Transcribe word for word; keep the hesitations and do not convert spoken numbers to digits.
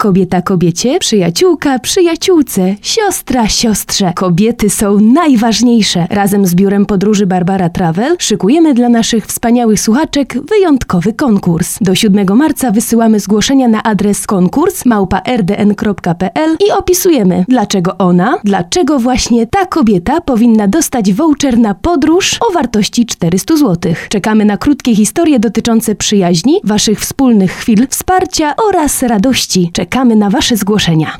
Kobieta kobiecie, przyjaciółka przyjaciółce, siostra siostrze. Kobiety są najważniejsze. Razem z biurem podróży Barbara Travel szykujemy dla naszych wspaniałych słuchaczek wyjątkowy konkurs. Do siódmego marca wysyłamy zgłoszenia na adres konkurs małpa r d n kropka p l i opisujemy, dlaczego ona, dlaczego właśnie ta kobieta powinna dostać voucher na podróż o wartości czterysta złotych. Czekamy na krótkie historie dotyczące przyjaźni, waszych wspólnych chwil, wsparcia oraz radości. Czekamy na wasze zgłoszenia.